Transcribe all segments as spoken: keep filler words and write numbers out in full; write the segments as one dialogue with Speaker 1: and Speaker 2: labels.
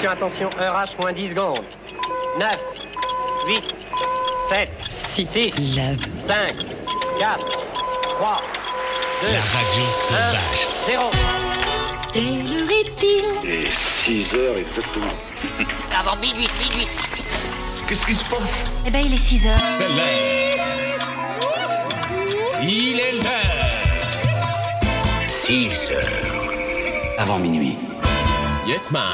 Speaker 1: Attention, attention, heure H moins dix secondes. neuf, huit, sept, six, cinq, quatre, trois, deux,
Speaker 2: la radio sauvage.
Speaker 1: un, zéro.
Speaker 3: Quelle heure est-il ?
Speaker 4: Et six heures exactement.
Speaker 5: Avant minuit, minuit.
Speaker 4: Qu'est-ce qui se passe ?
Speaker 3: Eh ben, il est six heures.
Speaker 2: C'est l'heure. Il est l'heure.
Speaker 4: six heures. Avant minuit.
Speaker 2: Yes, man.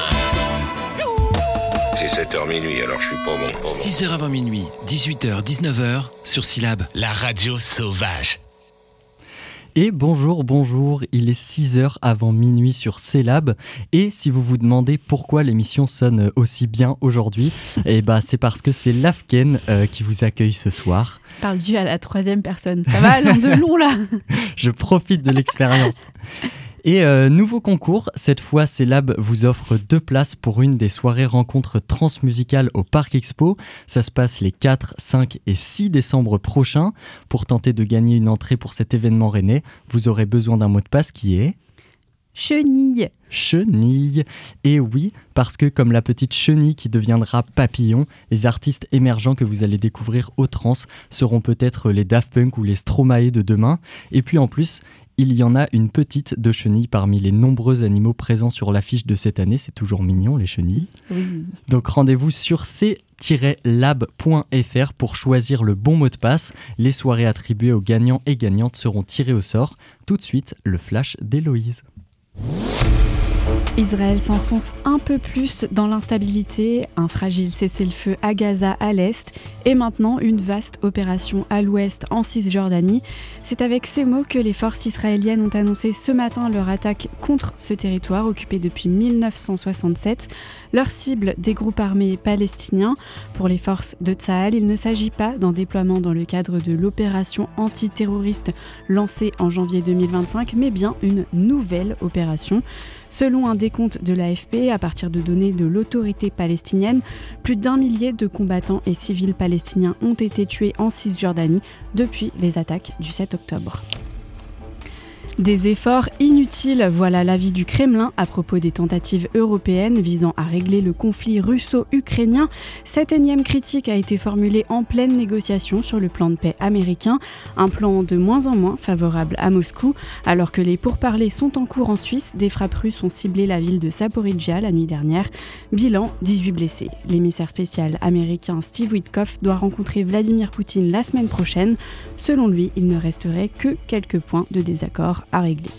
Speaker 4: C'est sept heures minuit, alors je suis pas bon. Pas bon.
Speaker 2: six heures avant minuit, dix-huit heures, dix-neuf heures, sur Syllab. La radio sauvage.
Speaker 6: Et bonjour, bonjour, il est six heures avant minuit sur Syllab. Et si vous vous demandez pourquoi l'émission sonne aussi bien aujourd'hui, eh ben c'est parce que c'est Lafken euh, qui vous accueille ce soir.
Speaker 7: Parle-tu à la troisième personne. Ça va, l'an de long là.
Speaker 6: Je profite de l'expérience. Et euh, nouveau concours, cette fois Syllab vous offre deux places pour une des soirées rencontres transmusicales au Parc Expo. Ça se passe les quatre, cinq et six décembre prochains. Pour tenter de gagner une entrée pour cet événement rennais, vous aurez besoin d'un mot de passe qui est...
Speaker 7: Chenille.
Speaker 6: Chenille. Et oui, parce que comme la petite chenille qui deviendra papillon, les artistes émergents que vous allez découvrir au trans seront peut-être les Daft Punk ou les Stromae de demain. Et puis en plus... il y en a une petite de chenille parmi les nombreux animaux présents sur l'affiche de cette année. C'est toujours mignon, les chenilles.
Speaker 7: Oui.
Speaker 6: Donc rendez-vous sur c tiret lab point f r pour choisir le bon mot de passe. Les soirées attribuées aux gagnants et gagnantes seront tirées au sort. Tout de suite, le flash d'Héloïse.
Speaker 7: Israël s'enfonce un peu plus dans l'instabilité, un fragile cessez-le-feu à Gaza à l'est et maintenant une vaste opération à l'ouest en Cisjordanie. C'est avec ces mots que les forces israéliennes ont annoncé ce matin leur attaque contre ce territoire occupé depuis mille neuf cent soixante-sept. Leur cible, des groupes armés palestiniens. Pour les forces de Tsahal, il ne s'agit pas d'un déploiement dans le cadre de l'opération antiterroriste lancée en janvier deux mille vingt-cinq, mais bien une nouvelle opération. Selon un décompte de l'A F P, à partir de données de l'autorité palestinienne, plus d'un millier de combattants et civils palestiniens ont été tués en Cisjordanie depuis les attaques du sept octobre. Des efforts inutiles, voilà l'avis du Kremlin à propos des tentatives européennes visant à régler le conflit russo-ukrainien. Cette énième critique a été formulée en pleine négociation sur le plan de paix américain, un plan de moins en moins favorable à Moscou. Alors que les pourparlers sont en cours en Suisse, des frappes russes ont ciblé la ville de Zaporijjia la nuit dernière. Bilan, dix-huit blessés. L'émissaire spécial américain Steve Witkoff doit rencontrer Vladimir Poutine la semaine prochaine. Selon lui, il ne resterait que quelques points de désaccord à régler.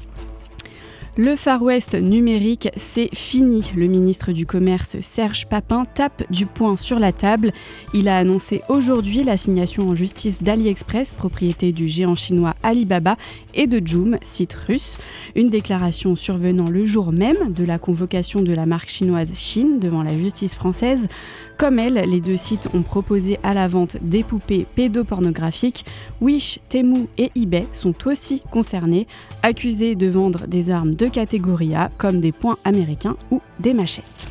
Speaker 7: Le Far West numérique, c'est fini. Le ministre du Commerce, Serge Papin, tape du poing sur la table. Il a annoncé aujourd'hui l'assignation en justice d'AliExpress, propriété du géant chinois Alibaba, et de Joom, site russe. Une déclaration survenant le jour même de la convocation de la marque chinoise Shein devant la justice française. Comme elle, les deux sites ont proposé à la vente des poupées pédopornographiques. Wish, Temu et eBay sont aussi concernés, accusés de vendre des armes de catégorie A comme des poings américains ou des machettes.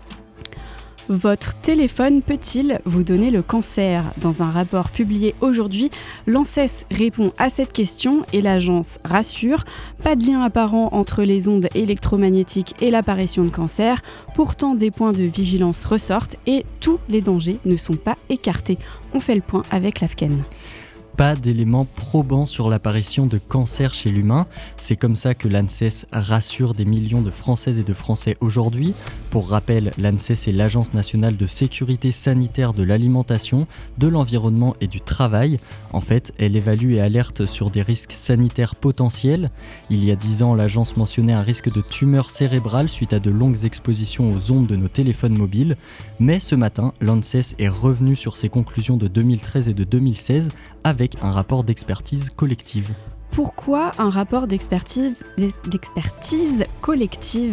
Speaker 7: Votre téléphone peut-il vous donner le cancer ? Dans un rapport publié aujourd'hui, l'ANSES répond à cette question et l'agence rassure. Pas de lien apparent entre les ondes électromagnétiques et l'apparition de cancer. Pourtant, des points de vigilance ressortent et tous les dangers ne sont pas écartés. On fait le point avec Lafken.
Speaker 6: Pas d'éléments probants sur l'apparition de cancer chez l'humain. C'est comme ça que l'ANSES rassure des millions de Françaises et de Français aujourd'hui. Pour rappel, l'ANSES est l'Agence nationale de sécurité sanitaire de l'alimentation, de l'environnement et du travail. En fait, elle évalue et alerte sur des risques sanitaires potentiels. Il y a dix ans, l'agence mentionnait un risque de tumeur cérébrale suite à de longues expositions aux ondes de nos téléphones mobiles. Mais ce matin, l'ANSES est revenu sur ses conclusions de deux mille treize et de deux mille seize avec un rapport d'expertise collective.
Speaker 7: Pourquoi un rapport d'expertise, d'expertise collective ?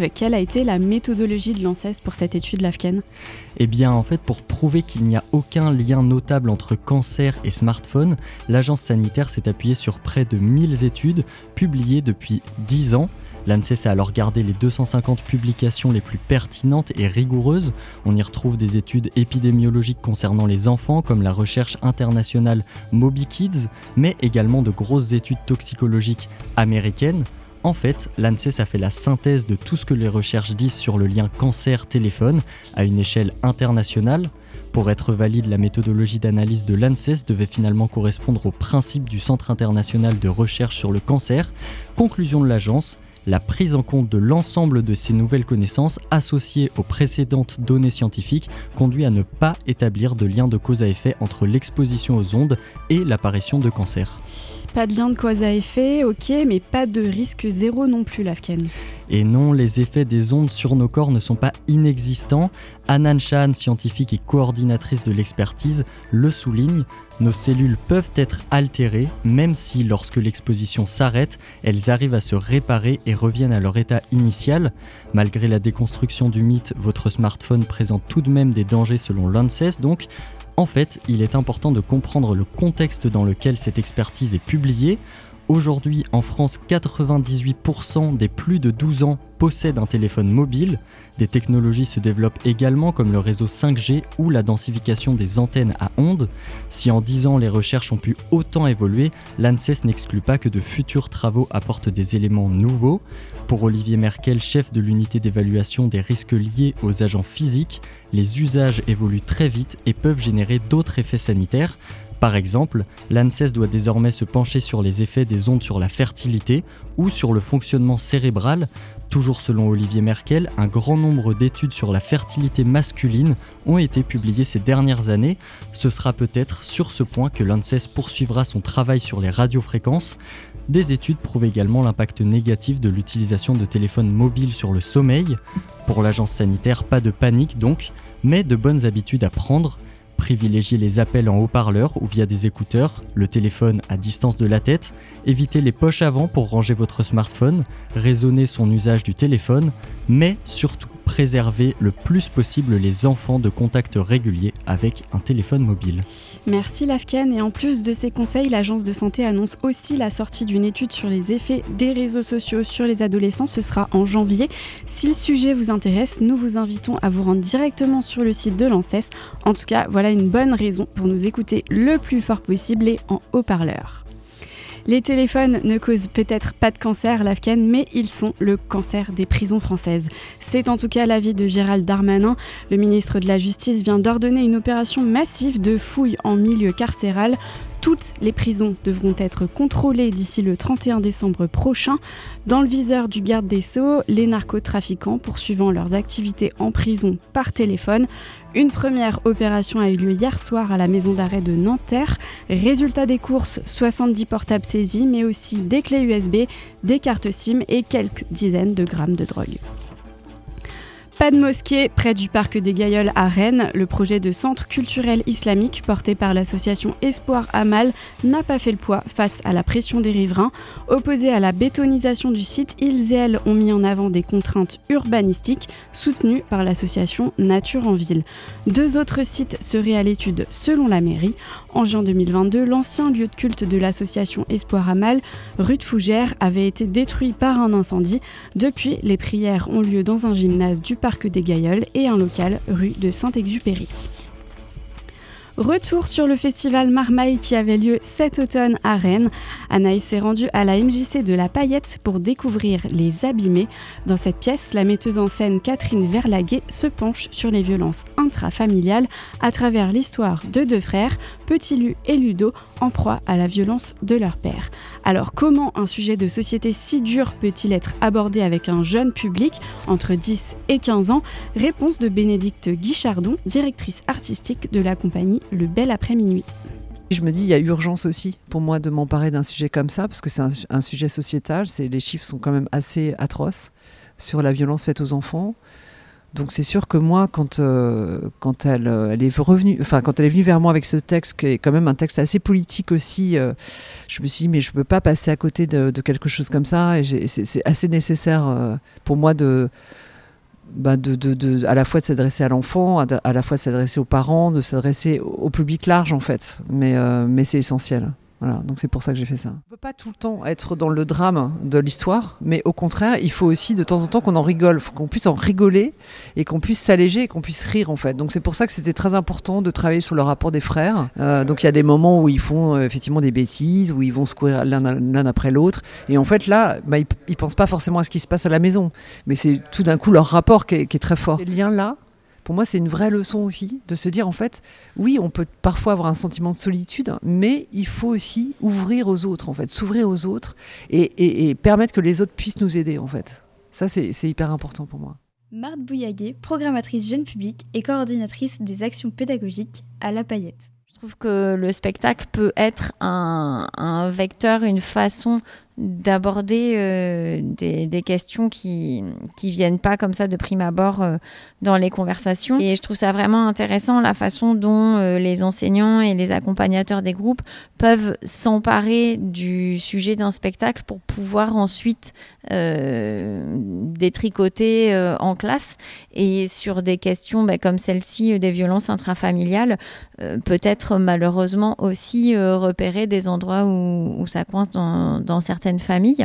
Speaker 7: Quelle a été la méthodologie de l'ANSES pour cette étude, Lafken ?
Speaker 6: Eh bien, en fait, pour prouver qu'il n'y a aucun lien notable entre cancer et smartphone, l'agence sanitaire s'est appuyée sur près de mille études publiées depuis dix ans. L'ANSES a alors gardé les deux cent cinquante publications les plus pertinentes et rigoureuses. On y retrouve des études épidémiologiques concernant les enfants, comme la recherche internationale MobiKids, mais également de grosses études toxicologiques américaines. En fait, l'ANSES a fait la synthèse de tout ce que les recherches disent sur le lien cancer-téléphone à une échelle internationale. Pour être valide, la méthodologie d'analyse de l'ANSES devait finalement correspondre aux principes du Centre international de recherche sur le cancer. Conclusion de l'agence, la prise en compte de l'ensemble de ces nouvelles connaissances associées aux précédentes données scientifiques conduit à ne pas établir de lien de cause à effet entre l'exposition aux ondes et l'apparition de cancer.
Speaker 7: Pas de lien de cause à effet, ok, mais pas de risque zéro non plus, Lafken.
Speaker 6: Et non, les effets des ondes sur nos corps ne sont pas inexistants. Hanan Shahan, scientifique et coordinatrice de l'expertise, le souligne. Nos cellules peuvent être altérées, même si, lorsque l'exposition s'arrête, elles arrivent à se réparer et reviennent à leur état initial. Malgré la déconstruction du mythe, votre smartphone présente tout de même des dangers selon l'ANSES, donc. En fait, il est important de comprendre le contexte dans lequel cette expertise est publiée. Aujourd'hui, en France, quatre-vingt-dix-huit pour cent des plus de douze ans possèdent un téléphone mobile. Des technologies se développent également comme le réseau cinq G ou la densification des antennes à ondes. Si en dix ans les recherches ont pu autant évoluer, l'ANSES n'exclut pas que de futurs travaux apportent des éléments nouveaux. Pour Olivier Merkel, chef de l'unité d'évaluation des risques liés aux agents physiques, les usages évoluent très vite et peuvent générer d'autres effets sanitaires. Par exemple, l'ANSES doit désormais se pencher sur les effets des ondes sur la fertilité ou sur le fonctionnement cérébral. Toujours selon Olivier Merkel, un grand nombre d'études sur la fertilité masculine ont été publiées ces dernières années. Ce sera peut-être sur ce point que l'ANSES poursuivra son travail sur les radiofréquences. Des études prouvent également l'impact négatif de l'utilisation de téléphones mobiles sur le sommeil. Pour l'agence sanitaire, pas de panique donc, mais de bonnes habitudes à prendre. Privilégier les appels en haut-parleur ou via des écouteurs, le téléphone à distance de la tête, éviter les poches avant pour ranger votre smartphone, raisonner son usage du téléphone, mais surtout préserver le plus possible les enfants de contacts réguliers avec un téléphone mobile.
Speaker 7: Merci Lafken, et en plus de ces conseils, l'agence de santé annonce aussi la sortie d'une étude sur les effets des réseaux sociaux sur les adolescents. Ce sera en janvier. Si le sujet vous intéresse, nous vous invitons à vous rendre directement sur le site de l'ANSES. En tout cas, voilà une bonne raison pour nous écouter le plus fort possible et en haut-parleur. Les téléphones ne causent peut-être pas de cancer, Lafken, mais ils sont le cancer des prisons françaises. C'est en tout cas l'avis de Gérald Darmanin. Le ministre de la Justice vient d'ordonner une opération massive de fouilles en milieu carcéral. Toutes les prisons devront être contrôlées d'ici le trente et un décembre prochain. Dans le viseur du garde des Sceaux, les narcotrafiquants poursuivant leurs activités en prison par téléphone. Une première opération a eu lieu hier soir à la maison d'arrêt de Nanterre. Résultat des courses, soixante-dix portables saisis, mais aussi des clés U S B, des cartes SIM et quelques dizaines de grammes de drogue. Pas de mosquée près du parc des Gailleuls à Rennes. Le projet de centre culturel islamique porté par l'association Espoir Amal n'a pas fait le poids face à la pression des riverains. Opposés à la bétonisation du site, ils et elles ont mis en avant des contraintes urbanistiques soutenues par l'association Nature en Ville. Deux autres sites seraient à l'étude selon la mairie. En juin deux mille vingt-deux, l'ancien lieu de culte de l'association Espoir Amal, rue de Fougères, avait été détruit par un incendie. Depuis, les prières ont lieu dans un gymnase du parc des Gailleuls et un local rue de Saint-Exupéry. Retour sur le festival Marmaille qui avait lieu cet automne à Rennes. Anaïs s'est rendue à la M J C de la Paillette pour découvrir Les Abîmés. Dans cette pièce, la metteuse en scène Catherine Verlaguet se penche sur les violences intrafamiliales à travers l'histoire de deux frères, Petit Lu et Ludo, en proie à la violence de leur père. Alors comment un sujet de société si dur peut-il être abordé avec un jeune public entre dix et quinze ans ? Réponse de Bénédicte Guichardon, directrice artistique de la compagnie Le Bel Après-Minuit.
Speaker 8: Je me dis, il y a urgence aussi pour moi de m'emparer d'un sujet comme ça, parce que c'est un, un sujet sociétal, c'est, les chiffres sont quand même assez atroces sur la violence faite aux enfants. Donc c'est sûr que moi, quand, euh, quand, elle, elle est revenue, enfin, quand elle est venue vers moi avec ce texte, qui est quand même un texte assez politique aussi, euh, je me suis dit, mais je ne peux pas passer à côté de, de quelque chose comme ça, et j'ai, c'est, c'est assez nécessaire euh, pour moi de... Bah de, de, de, à la fois de s'adresser à l'enfant, à, de, à la fois de s'adresser aux parents, de s'adresser au, au public large en fait, mais, euh, mais c'est essentiel. Voilà, donc c'est pour ça que j'ai fait ça. On ne peut pas tout le temps être dans le drame de l'histoire, mais au contraire, il faut aussi de temps en temps qu'on en rigole, faut qu'on puisse en rigoler et qu'on puisse s'alléger et qu'on puisse rire en fait. Donc c'est pour ça que c'était très important de travailler sur le rapport des frères. Euh, donc il y a des moments où ils font euh, effectivement des bêtises, où ils vont se courir l'un, l'un après l'autre. Et en fait là, bah, ils ne pensent pas forcément à ce qui se passe à la maison, mais c'est tout d'un coup leur rapport qui est, qui est très fort. Ces liens-là, pour moi, c'est une vraie leçon aussi de se dire, en fait, oui, on peut parfois avoir un sentiment de solitude, mais il faut aussi ouvrir aux autres, en fait, s'ouvrir aux autres et, et, et permettre que les autres puissent nous aider, en fait. Ça, c'est, c'est hyper important pour moi.
Speaker 9: Marthe Bouillaguet, programmatrice jeune public et coordinatrice des actions pédagogiques à La Paillette.
Speaker 10: Je trouve que le spectacle peut être un, un vecteur, une façon d'aborder euh, des, des questions qui qui viennent pas comme ça de prime abord euh, dans les conversations. Et je trouve ça vraiment intéressant la façon dont euh, les enseignants et les accompagnateurs des groupes peuvent s'emparer du sujet d'un spectacle pour pouvoir ensuite euh, détricoter euh, en classe. Et sur des questions bah, comme celle-ci euh, des violences intrafamiliales, euh, peut-être malheureusement aussi euh, repérer des endroits où, où ça coince dans, dans certaines familles.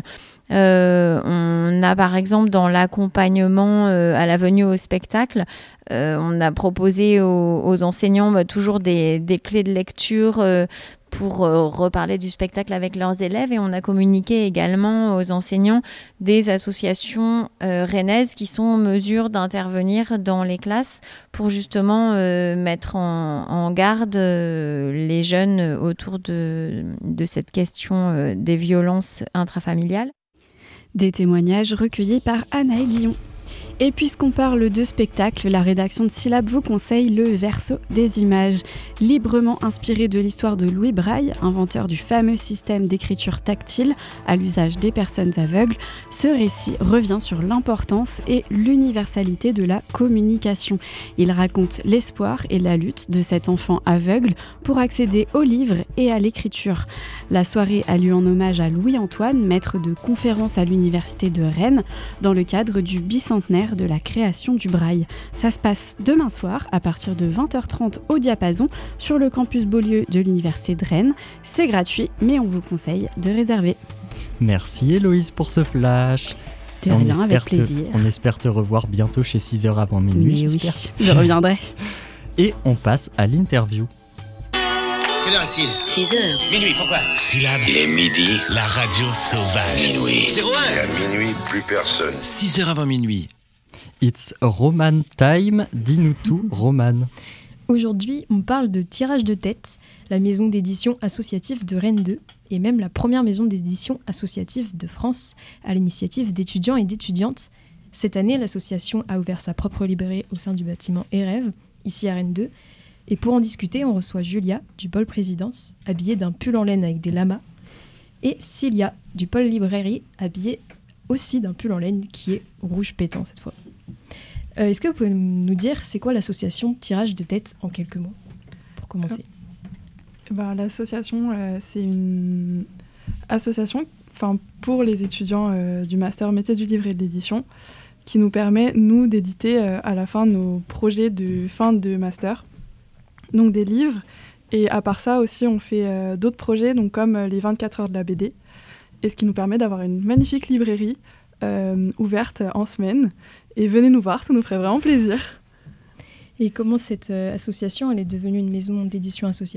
Speaker 10: Euh, on a par exemple dans l'accompagnement euh, à la venue au spectacle, euh, on a proposé aux, aux enseignants bah, toujours des, des clés de lecture euh, pour euh, reparler du spectacle avec leurs élèves, et on a communiqué également aux enseignants des associations euh, rennaises qui sont en mesure d'intervenir dans les classes pour justement euh, mettre en, en garde euh, les jeunes autour de, de cette question euh, des violences intrafamiliales.
Speaker 7: Des témoignages recueillis par Anaël Guillon. Et puisqu'on parle de spectacle, la rédaction de Syllab vous conseille le verso des images. Librement inspiré de l'histoire de Louis Braille, inventeur du fameux système d'écriture tactile à l'usage des personnes aveugles, ce récit revient sur l'importance et l'universalité de la communication. Il raconte l'espoir et la lutte de cet enfant aveugle pour accéder aux livres et à l'écriture. La soirée a lieu en hommage à Louis-Antoine, maître de conférences à l'université de Rennes, dans le cadre du bicentenaire de la création du Braille. Ça se passe demain soir à partir de vingt heures trente au Diapason sur le campus Beaulieu de l'université de Rennes. C'est gratuit, mais on vous conseille de réserver.
Speaker 6: Merci Héloïse pour ce flash.
Speaker 7: De rien, avec plaisir.
Speaker 6: Te, on espère te revoir bientôt chez six heures avant minuit.
Speaker 7: Mais oui, je reviendrai.
Speaker 6: Et on passe à l'interview.
Speaker 1: Quelle heure est-il ?
Speaker 3: six heures.
Speaker 1: Minuit, pourquoi ?
Speaker 2: Syllab,
Speaker 4: Il est midi.
Speaker 2: la radio sauvage.
Speaker 4: Minuit.
Speaker 1: zéro un.
Speaker 4: Et à minuit, plus personne.
Speaker 2: six heures avant minuit.
Speaker 6: It's Roman time. Dis-nous tout, Roman.
Speaker 11: Aujourd'hui, on parle de Tirage de tête, la maison d'édition associative de Rennes deux, et même la première maison d'édition associative de France, à l'initiative d'étudiants et d'étudiantes. Cette année, l'association a ouvert sa propre librairie au sein du bâtiment Erève, ici à Rennes deux. Et pour en discuter, on reçoit Julia, du pôle présidence, habillée d'un pull en laine avec des lamas, et Cilia, du pôle librairie, habillée aussi d'un pull en laine qui est rouge pétant cette fois. Euh, est-ce que vous pouvez nous dire c'est quoi l'association Tirage de tête en quelques mots, pour commencer ?
Speaker 12: Ben, l'association, euh, c'est une association pour les étudiants euh, du master métier du livre et de l'édition qui nous permet, nous, d'éditer euh, à la fin nos projets de fin de master, donc des livres. Et à part ça aussi, on fait euh, d'autres projets, donc comme euh, les vingt-quatre heures de la B D, et ce qui nous permet d'avoir une magnifique librairie euh, ouverte en semaine. Et venez nous voir, ça nous ferait vraiment plaisir.
Speaker 11: Et comment cette euh, association elle est devenue une maison d'édition associative ?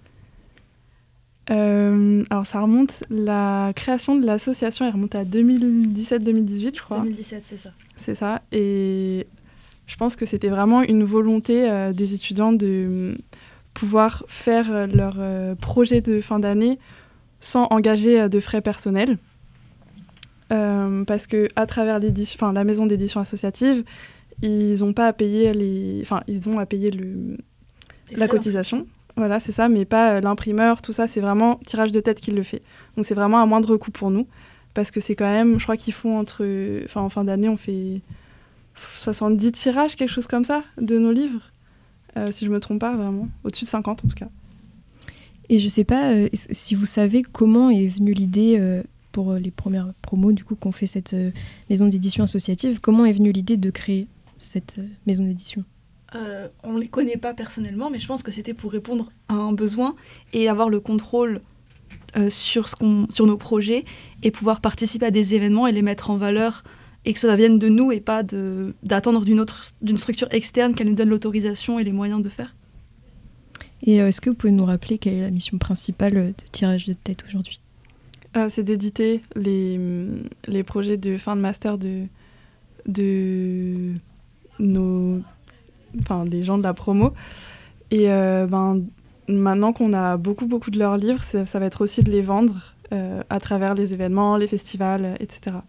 Speaker 12: euh, Alors ça remonte, la création de l'association elle remonte à deux mille dix-sept deux mille dix-huit je crois.
Speaker 11: deux mille dix-sept, c'est ça.
Speaker 12: C'est ça, et je pense que c'était vraiment une volonté euh, des étudiants de pouvoir faire euh, leur euh, projet de fin d'année sans engager euh, de frais personnels. Euh, parce qu'à travers l'édition, la maison d'édition associative, ils ont pas à payer les, enfin ils ont à payer le, la cotisation, voilà c'est ça, mais pas euh, l'imprimeur, tout ça, c'est vraiment Tirage de tête qui le fait. Donc c'est vraiment à moindre coût pour nous, parce que c'est quand même, je crois qu'ils font entre, enfin en fin d'année on fait soixante-dix tirages, quelque chose comme ça, de nos livres, euh, si je me trompe pas vraiment, au-dessus de cinquante en tout cas.
Speaker 11: Et je sais pas euh, si vous savez comment est venue l'idée. Euh, pour les premières promos du coup qu'on fait cette euh, maison d'édition associative, comment est venue l'idée de créer cette euh, maison d'édition ?
Speaker 13: euh, On ne les connaît pas personnellement, mais je pense que c'était pour répondre à un besoin et avoir le contrôle euh, sur, ce qu'on, sur nos projets et pouvoir participer à des événements et les mettre en valeur et que ça vienne de nous et pas de, d'attendre d'une, autre, d'une structure externe qu'elle nous donne l'autorisation et les moyens de faire.
Speaker 11: Et euh, est-ce que vous pouvez nous rappeler quelle est la mission principale de Tirage de tête aujourd'hui ?
Speaker 12: euh, C'est d'éditer les, les projets de fin de master de, de nos, enfin, des gens de la promo. Et euh, ben, maintenant qu'on a beaucoup, beaucoup de leurs livres, ça, ça va être aussi de les vendre euh, à travers les événements, les festivals, et cetera.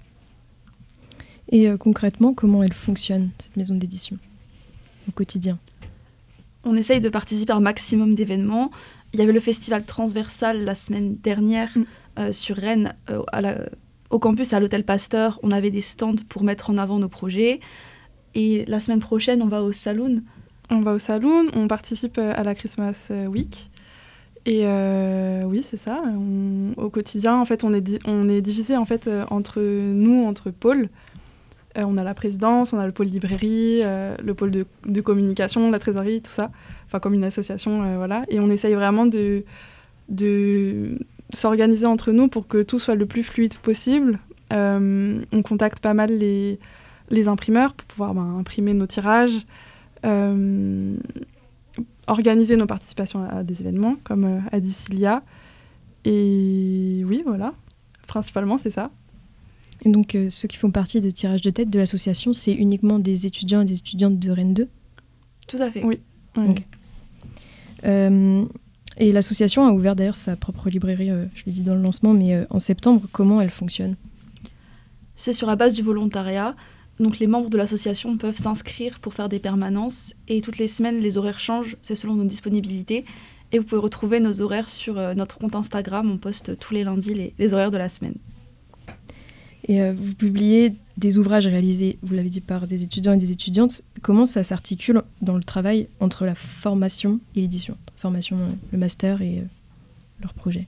Speaker 11: Et euh, concrètement, comment elle fonctionne, cette maison d'édition, au quotidien ?
Speaker 13: On essaye de participer à un maximum d'événements. Il y avait le festival transversal la semaine dernière mmh. euh, sur Rennes, euh, à la, au campus à l'Hôtel Pasteur. On avait des stands pour mettre en avant nos projets. Et la semaine prochaine, on va au Saloon.
Speaker 12: On va au Saloon, on participe à la Christmas Week. Et euh, oui, c'est ça. On, au quotidien, en fait, on est, di- on est divisé en fait, euh, entre nous, entre pôles. Euh, on a la présidence, on a le pôle librairie, euh, le pôle de, de communication, la trésorerie, tout ça. Enfin, comme une association, euh, voilà. Et on essaye vraiment de, de s'organiser entre nous pour que tout soit le plus fluide possible. Euh, on contacte pas mal les, les imprimeurs pour pouvoir ben, imprimer nos tirages, euh, organiser nos participations à, à des événements, comme euh, a dit Cilia. Et oui, voilà. Principalement, c'est ça.
Speaker 11: Et donc, euh, ceux qui font partie de Tirage de tête de l'association, c'est uniquement des étudiants et des étudiantes de Rennes deux ?
Speaker 13: Tout à fait.
Speaker 12: Oui. oui.
Speaker 11: Okay. Euh, et l'association a ouvert d'ailleurs sa propre librairie, euh, je l'ai dit dans le lancement, mais euh, en septembre, comment elle fonctionne ?
Speaker 13: C'est sur la base du volontariat. Donc, les membres de l'association peuvent s'inscrire pour faire des permanences. Et toutes les semaines, les horaires changent, c'est selon nos disponibilités. Et vous pouvez retrouver nos horaires sur euh, notre compte Instagram. On poste tous les lundis les, les horaires de la semaine.
Speaker 11: Et euh, vous publiez des ouvrages réalisés, vous l'avez dit, par des étudiants et des étudiantes. Comment ça s'articule dans le travail entre la formation et l'édition ? Formation, euh, le master et euh, leur projet.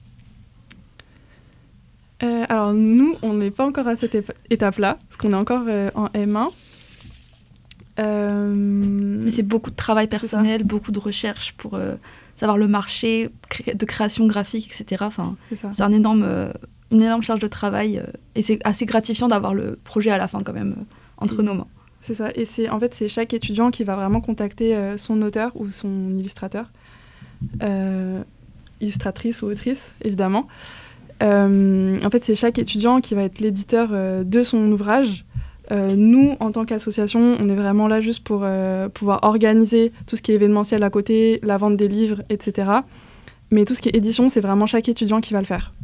Speaker 12: Euh, alors nous, on n'est pas encore à cette ép- étape-là, parce qu'on est encore euh, en M un. Euh...
Speaker 13: Mais c'est beaucoup de travail personnel, beaucoup de recherche pour euh, savoir le marché, cré- de création graphique, et cetera. Enfin,
Speaker 12: c'est ça.
Speaker 13: C'est un énorme... Euh, une énorme charge de travail euh, et c'est assez gratifiant d'avoir le projet à la fin quand même euh, entre
Speaker 12: et,
Speaker 13: nos mains.
Speaker 12: C'est ça, et c'est, en fait c'est chaque étudiant qui va vraiment contacter euh, son auteur ou son illustrateur, euh, illustratrice ou autrice évidemment. Euh, en fait c'est chaque étudiant qui va être l'éditeur euh, de son ouvrage. Euh, nous en tant qu'association on est vraiment là juste pour euh, pouvoir organiser tout ce qui est événementiel à côté, la vente des livres, et cetera. Mais tout ce qui est édition c'est vraiment chaque étudiant qui va le faire.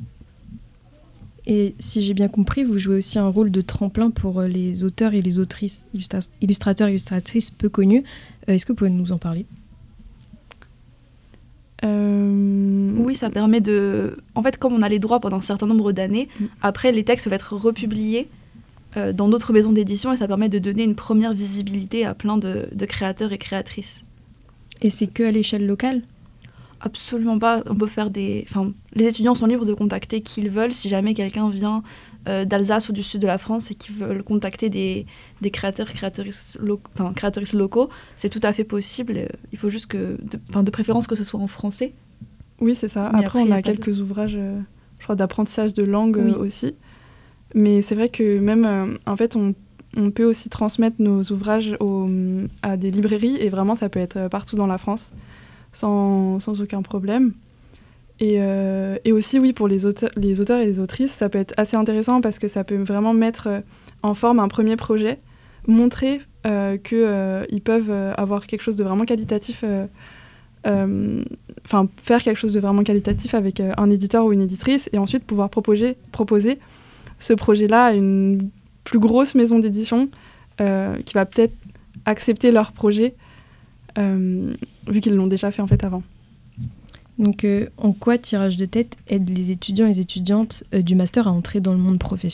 Speaker 11: Et si j'ai bien compris, vous jouez aussi un rôle de tremplin pour les auteurs et les autrices, illustra- illustrateurs et illustratrices peu connus. Euh, est-ce que vous pouvez nous en parler ?
Speaker 13: euh... Oui, ça permet de... En fait, comme on a les droits pendant un certain nombre d'années, mmh. après, les textes peuvent être republiés euh, dans d'autres maisons d'édition et ça permet de donner une première visibilité à plein de, de créateurs et créatrices.
Speaker 11: Et c'est que à l'échelle locale ?
Speaker 13: Absolument pas. On peut faire des... Enfin, les étudiants sont libres de contacter qui ils veulent. Si jamais quelqu'un vient euh, d'Alsace ou du sud de la France et qu'ils veulent contacter des, des créateurs, créatrices, lo... enfin, créatrices locaux, c'est tout à fait possible. Il faut juste que... De, enfin, de préférence que ce soit en français.
Speaker 12: Oui, c'est ça. Après, après, on a quelques de... ouvrages, euh, je crois, d'apprentissage de langue oui. euh, aussi. Mais c'est vrai que même, euh, en fait, on, on peut aussi transmettre nos ouvrages au, à des librairies et vraiment, ça peut être partout dans la France. Sans, sans aucun problème. Et, euh, et aussi, oui, pour les auteurs, les auteurs et les autrices, ça peut être assez intéressant parce que ça peut vraiment mettre en forme un premier projet, montrer euh, qu'ils euh, peuvent avoir quelque chose de vraiment qualitatif, enfin, euh, euh, faire quelque chose de vraiment qualitatif avec euh, un éditeur ou une éditrice et ensuite pouvoir proposer, proposer ce projet-là à une plus grosse maison d'édition euh, qui va peut-être accepter leur projet Euh, vu qu'ils l'ont déjà fait en fait avant.
Speaker 11: Donc euh, en quoi Tirage de tête aide les étudiants et les étudiantes euh, du master à entrer dans le monde professionnel ?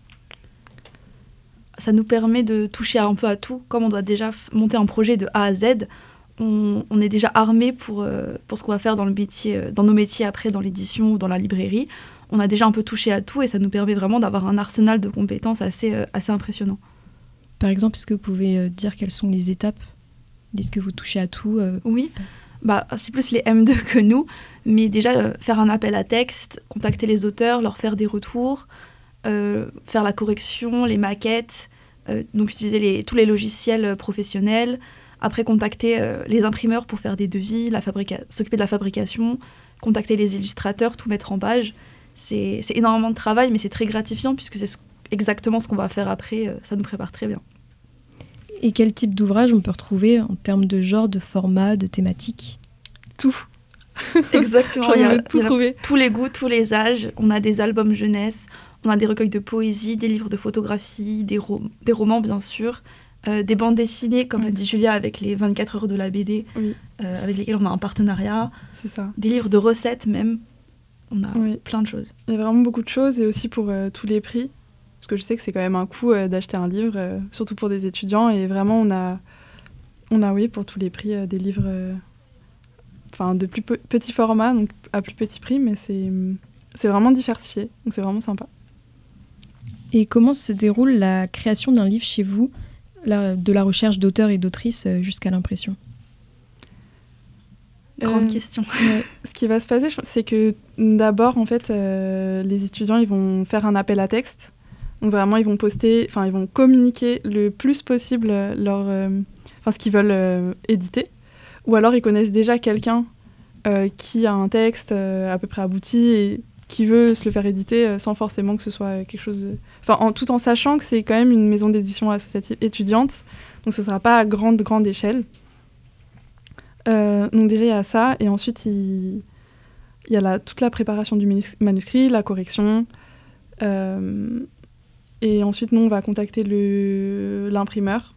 Speaker 13: Ça nous permet de toucher un peu à tout. Comme on doit déjà f- monter un projet de A à Z, on, on est déjà armé pour, euh, pour ce qu'on va faire dans, le métier, euh, dans nos métiers après, dans l'édition ou dans la librairie. On a déjà un peu touché à tout et ça nous permet vraiment d'avoir un arsenal de compétences assez, euh, assez impressionnant.
Speaker 11: Par exemple, est-ce que vous pouvez euh, dire quelles sont les étapes ? Dites que vous touchez à tout. Euh...
Speaker 13: Oui. bah, c'est plus les M deux que nous, mais déjà euh, faire un appel à texte, contacter les auteurs, leur faire des retours, euh, faire la correction, les maquettes, euh, donc utiliser les, tous les logiciels professionnels, après contacter euh, les imprimeurs pour faire des devis, la fabrica- s'occuper de la fabrication, contacter les illustrateurs, tout mettre en page. C'est, c'est énormément de travail, mais c'est très gratifiant puisque c'est ce, exactement ce qu'on va faire après, euh, ça nous prépare très bien.
Speaker 11: Et quel type d'ouvrage on peut retrouver en termes de genre, de format, de thématique ?
Speaker 12: Tout.
Speaker 13: Exactement, il y a,
Speaker 12: tout
Speaker 13: il y a
Speaker 12: trouver.
Speaker 13: tous les goûts, tous les âges. On a des albums jeunesse, on a des recueils de poésie, des livres de photographie, des, rom- des romans bien sûr, euh, des bandes dessinées, comme l'a dit Julia, avec les vingt-quatre heures de la B D,
Speaker 12: oui.
Speaker 13: euh, avec lesquelles on a un partenariat.
Speaker 12: C'est ça.
Speaker 13: Des livres de recettes même. On a oui. plein de choses.
Speaker 12: Il y a vraiment beaucoup de choses, et aussi pour euh, tous les prix. Parce que je sais que c'est quand même un coût euh, d'acheter un livre, euh, surtout pour des étudiants. Et vraiment, on a, on a oui, pour tous les prix, euh, des livres euh, de plus pe- petit format, donc à plus petit prix, mais c'est, c'est vraiment diversifié. Donc c'est vraiment sympa.
Speaker 11: Et comment se déroule la création d'un livre chez vous, la, de la recherche d'auteurs et d'autrices jusqu'à l'impression ?
Speaker 13: Grande
Speaker 12: euh,
Speaker 13: question.
Speaker 12: Ouais. Ce qui va se passer, c'est que d'abord, en fait, euh, les étudiants, ils vont faire un appel à texte. Donc vraiment, ils vont poster, enfin, ils vont communiquer le plus possible leur, euh, enfin, ce qu'ils veulent euh, éditer. Ou alors, ils connaissent déjà quelqu'un euh, qui a un texte euh, à peu près abouti et qui veut se le faire éditer euh, sans forcément que ce soit quelque chose... De... Enfin, en, tout en sachant que c'est quand même une maison d'édition associative étudiante, donc ce ne sera pas à grande, grande échelle. Euh, donc déjà, il y a ça, et ensuite, il, il y a la, toute la préparation du manuscrit, la correction, euh, et ensuite, nous, on va contacter le, l'imprimeur.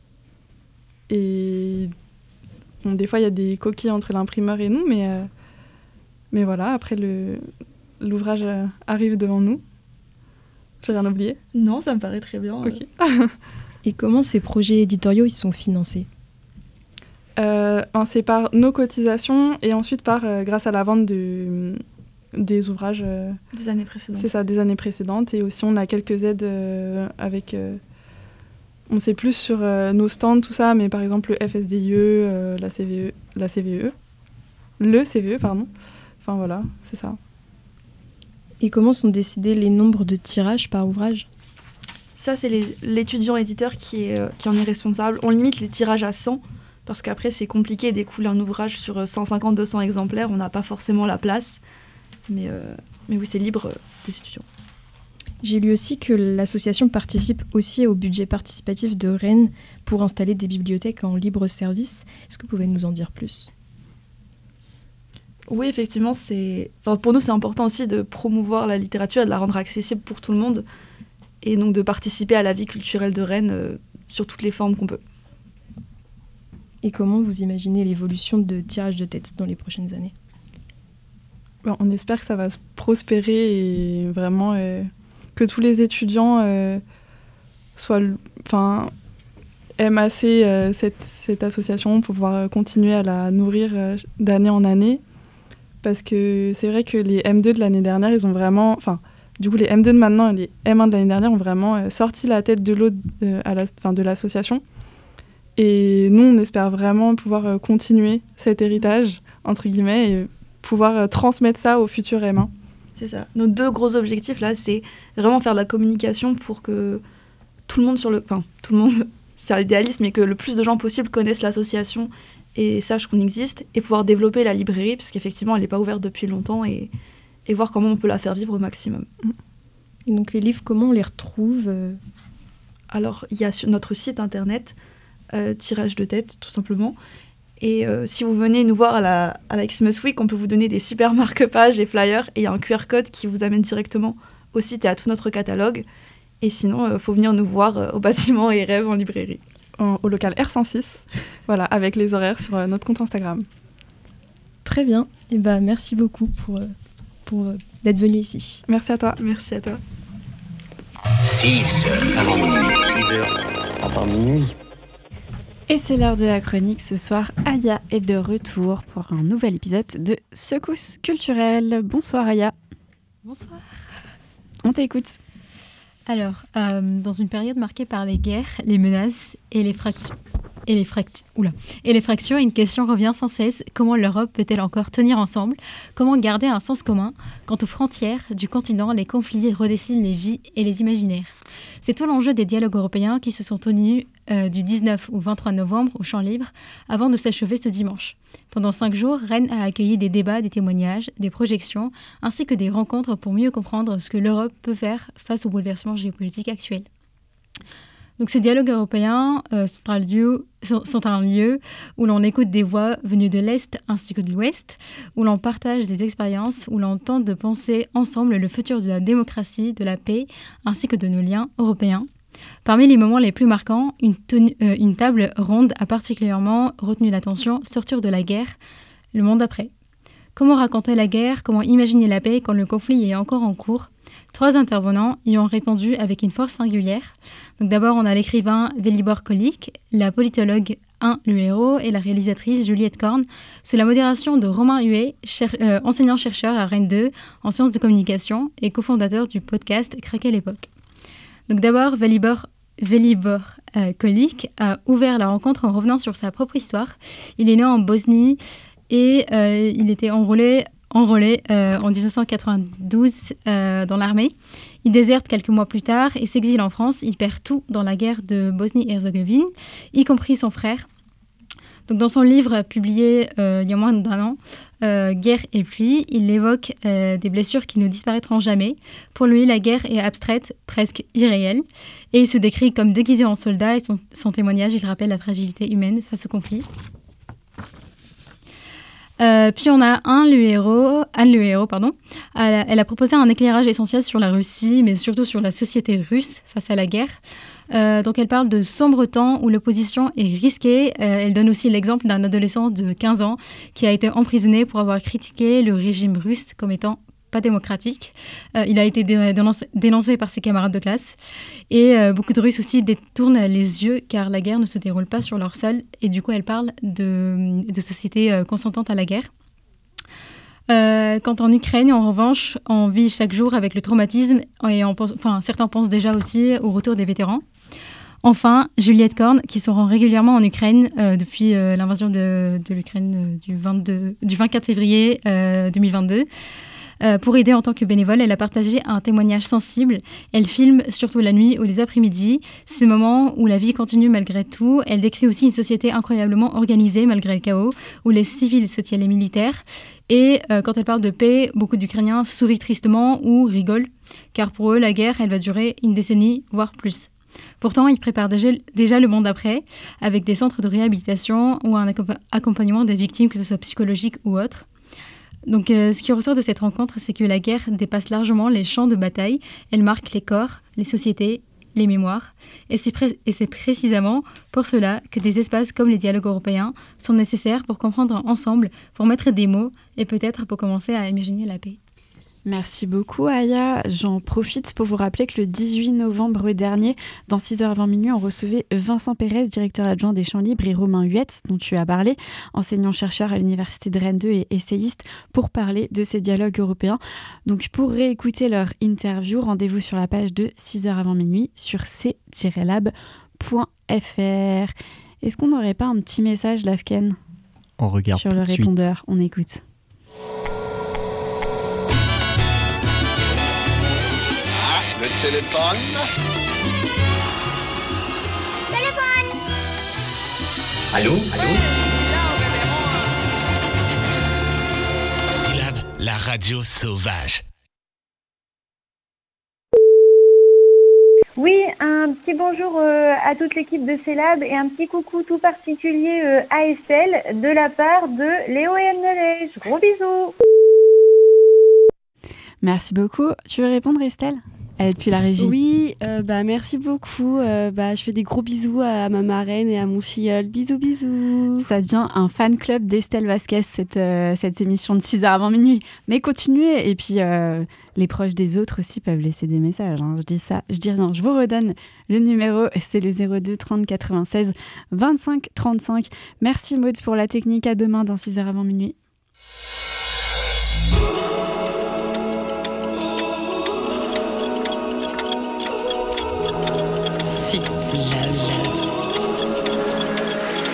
Speaker 12: Et bon, des fois, il y a des coquilles entre l'imprimeur et nous, mais, euh, mais voilà, après, le, l'ouvrage euh, arrive devant nous. J'ai rien oublié ?
Speaker 13: Non, ça me paraît très bien.
Speaker 12: Ok.
Speaker 11: Et comment ces projets éditoriaux ils sont financés ?
Speaker 12: euh, C'est par nos cotisations et ensuite par, euh, grâce à la vente de, des ouvrages. Euh,
Speaker 13: des années précédentes.
Speaker 12: C'est ça, des années précédentes. Et aussi, on a quelques aides euh, avec... Euh, on sait plus sur euh, nos stands, tout ça, mais par exemple le F S D I E, euh, la C V E, la C V E, le C V E, pardon. Enfin voilà, c'est ça.
Speaker 11: Et comment sont décidés les nombres de tirages par ouvrage ?
Speaker 13: Ça, c'est les, l'étudiant éditeur qui, est, euh, qui en est responsable. On limite les tirages à cent, parce qu'après, c'est compliqué d'écouler un ouvrage sur cent cinquante à deux cents exemplaires. On n'a pas forcément la place. Mais, euh, mais oui, c'est libre euh, des étudiants.
Speaker 11: J'ai lu aussi que l'association participe aussi au budget participatif de Rennes pour installer des bibliothèques en libre service. Est-ce que vous pouvez nous en dire plus ?
Speaker 13: Oui, effectivement, c'est... Enfin, pour nous, c'est important aussi de promouvoir la littérature et de la rendre accessible pour tout le monde. Et donc de participer à la vie culturelle de Rennes euh, sur toutes les formes qu'on peut.
Speaker 11: Et comment vous imaginez l'évolution de Tirage de tête dans les prochaines années ?
Speaker 12: Bon, on espère que ça va se prospérer et vraiment euh, que tous les étudiants euh, soient, enfin, aiment assez euh, cette, cette association pour pouvoir continuer à la nourrir euh, d'année en année. Parce que c'est vrai que les M deux de l'année dernière, ils ont vraiment... Enfin, du coup, les M deux de maintenant et les M un de l'année dernière ont vraiment euh, sorti la tête de l'eau euh, à la, enfin, de l'association. Et nous, on espère vraiment pouvoir euh, continuer cet héritage, entre guillemets, et pouvoir euh, transmettre ça aux futurs M un.
Speaker 13: C'est ça. Nos deux gros objectifs, là, c'est vraiment faire de la communication pour que tout le monde sur le... Enfin, tout le monde, c'est idéaliste, mais que le plus de gens possible connaissent l'association et sachent qu'on existe, et pouvoir développer la librairie, parce qu'effectivement, elle n'est pas ouverte depuis longtemps, et, et voir comment on peut la faire vivre au maximum.
Speaker 11: Et donc les livres, comment on les retrouve ?
Speaker 13: Alors, il y a sur notre site internet, euh, Tirage de tête, tout simplement. Et euh, si vous venez nous voir à la, à la Xmas Week, on peut vous donner des super marque-pages, des flyers, et il y a un Q R code qui vous amène directement au site et à tout notre catalogue. Et sinon, il euh, faut venir nous voir euh, au bâtiment et rêve en librairie.
Speaker 12: En, au local R cent six, voilà, avec les horaires sur euh, notre compte Instagram.
Speaker 11: Très bien, et bah, merci beaucoup pour, pour euh, d'être venu ici.
Speaker 12: Merci à toi.
Speaker 13: Merci à toi.
Speaker 5: six heures avant minuit, six heures avant minuit.
Speaker 7: Et c'est l'heure de la chronique. Ce soir, Aya est de retour pour un nouvel épisode de Secousse culturelle. Bonsoir Aya.
Speaker 14: Bonsoir.
Speaker 7: On t'écoute.
Speaker 14: Alors, euh, dans une période marquée par les guerres, les menaces et les fractures... et les, fract... Oula. et les fractures, une question revient sans cesse. Comment l'Europe peut-elle encore tenir ensemble? Comment garder un sens commun quand aux frontières du continent, les conflits redessinent les vies et les imaginaires? C'est tout l'enjeu des dialogues européens qui se sont tenus euh, du dix-neuf au vingt-trois novembre au Champ Libre avant de s'achever ce dimanche. Pendant cinq jours, Rennes a accueilli des débats, des témoignages, des projections, ainsi que des rencontres pour mieux comprendre ce que l'Europe peut faire face aux bouleversements géopolitiques actuels. Donc ces dialogues européens euh, sont, un lieu, sont, sont un lieu où l'on écoute des voix venues de l'Est ainsi que de l'Ouest, où l'on partage des expériences, où l'on tente de penser ensemble le futur de la démocratie, de la paix, ainsi que de nos liens européens. Parmi les moments les plus marquants, une, tenue, euh, une table ronde a particulièrement retenu l'attention, sortir de la guerre, le monde après. Comment raconter la guerre, comment imaginer la paix quand le conflit est encore en cours? Trois intervenants y ont répondu avec une force singulière. Donc d'abord, on a l'écrivain Velibor Kolik, la politologue Anne Luero et la réalisatrice Juliette Korn, sous la modération de Romain Huet, cher- euh, enseignant-chercheur à Rennes deux en sciences de communication et cofondateur du podcast Craquer l'époque. Donc d'abord, Velibor, Velibor euh, Kolik a ouvert la rencontre en revenant sur sa propre histoire. Il est né en Bosnie et euh, il était enrôlé enrôlé euh, en dix-neuf cent quatre-vingt-douze euh, dans l'armée. Il déserte quelques mois plus tard et s'exile en France. Il perd tout dans la guerre de Bosnie-Herzégovine, y compris son frère. Donc, dans son livre publié euh, il y a moins d'un an, euh, Guerre et pluie, il évoque euh, des blessures qui ne disparaîtront jamais. Pour lui, la guerre est abstraite, presque irréelle, et il se décrit comme déguisé en soldat et son, son témoignage, il rappelle la fragilité humaine face au conflit. Euh, puis on a Anne Luero, Anne Luero, pardon. Elle a, elle a proposé un éclairage essentiel sur la Russie, mais surtout sur la société russe face à la guerre. Euh, donc elle parle de sombres temps où l'opposition est risquée. Euh, elle donne aussi l'exemple d'un adolescent de quinze ans qui a été emprisonné pour avoir critiqué le régime russe comme étant pas démocratique. Euh, il a été dénoncé, dénoncé par ses camarades de classe. Et euh, beaucoup de Russes aussi détournent les yeux car la guerre ne se déroule pas sur leur sol. Et du coup, elle parle de, de sociétés euh, consentantes à la guerre. Euh, quand en Ukraine, en revanche, on vit chaque jour avec le traumatisme et on pense, enfin, certains pensent déjà aussi au retour des vétérans. Enfin, Juliette Korn, qui se rend régulièrement en Ukraine euh, depuis euh, l'invasion de, de l'Ukraine euh, du, vingt-deux, du vingt-quatre février euh, deux mille vingt-deux. Euh, pour aider en tant que bénévole, elle a partagé un témoignage sensible. Elle filme surtout la nuit ou les après-midi, ces moments où la vie continue malgré tout. Elle décrit aussi une société incroyablement organisée malgré le chaos, où les civils soutiennent les militaires. Et euh, quand elle parle de paix, beaucoup d'Ukrainiens sourient tristement ou rigolent, car pour eux, la guerre, elle va durer une décennie, voire plus. Pourtant, ils préparent déjà, déjà le monde d'après, avec des centres de réhabilitation ou un accompagnement des victimes, que ce soit psychologique ou autre. Donc, euh, ce qui ressort de cette rencontre, c'est que la guerre dépasse largement les champs de bataille. Elle marque les corps, les sociétés, les mémoires. Et c'est, pré- et c'est précisément pour cela que des espaces comme les dialogues européens sont nécessaires pour comprendre ensemble, pour mettre des mots et peut-être pour commencer à imaginer la paix.
Speaker 7: Merci beaucoup Aya. J'en profite pour vous rappeler que le dix-huit novembre dernier, dans six heures avant minuit, on recevait Vincent Pérez, directeur adjoint des Champs Libres, et Romain Huet, dont tu as parlé, enseignant-chercheur à l'Université de Rennes deux et essayiste, pour parler de ces dialogues européens. Donc pour réécouter leur interview, rendez-vous sur la page de six heures avant minuit sur c tiret lab point f r. Est-ce qu'on n'aurait pas un petit message, Lafken ?
Speaker 6: On regarde
Speaker 7: sur
Speaker 6: tout
Speaker 7: le
Speaker 6: de
Speaker 7: répondeur,
Speaker 6: suite.
Speaker 7: On écoute.
Speaker 4: Le téléphone.
Speaker 3: Téléphone.
Speaker 5: Allô? Allô?
Speaker 2: Syllabe, la radio sauvage.
Speaker 15: Oui, un petit bonjour euh, à toute l'équipe de Syllabe et un petit coucou tout particulier euh, à Estelle de la part de Léo et Anne-Neige. Gros bisous.
Speaker 7: Merci beaucoup. Tu veux répondre, Estelle ? Elle est depuis la régie.
Speaker 16: Oui, euh, bah, merci beaucoup. Euh, bah, je fais des gros bisous à ma marraine et à mon filleul. Bisous, bisous.
Speaker 7: Ça devient un fan club d'Estelle Vasquez, cette, euh, cette émission de six heures avant minuit. Mais continuez. Et puis, euh, les proches des autres aussi peuvent laisser des messages. Hein. Je dis ça, je dis rien. Je vous redonne le numéro. C'est le zéro deux trente quatre-vingt-seize vingt-cinq trente-cinq. Merci Maud pour la technique. À demain dans six heures avant minuit.
Speaker 17: Si, la, la.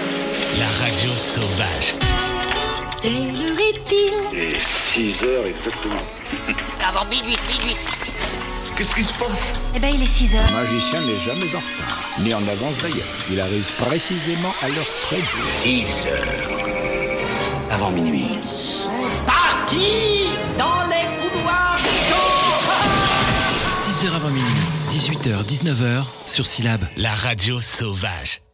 Speaker 2: radio sauvage.
Speaker 3: Quelle heure est-il?
Speaker 4: Et six heures exactement.
Speaker 5: Avant minuit, minuit.
Speaker 4: Qu'est-ce qui se passe?
Speaker 3: Eh ben, il est six heures.
Speaker 17: Un magicien n'est jamais en retard, ni en avance d'ailleurs. Il arrive précisément à l'heure prévue.
Speaker 5: six heures. Avant minuit.
Speaker 3: Ils sont partis dans les couloirs du temps.
Speaker 2: six heures avant minuit, dix-huit heures, dix-neuf heures, sur Syllab, la radio sauvage.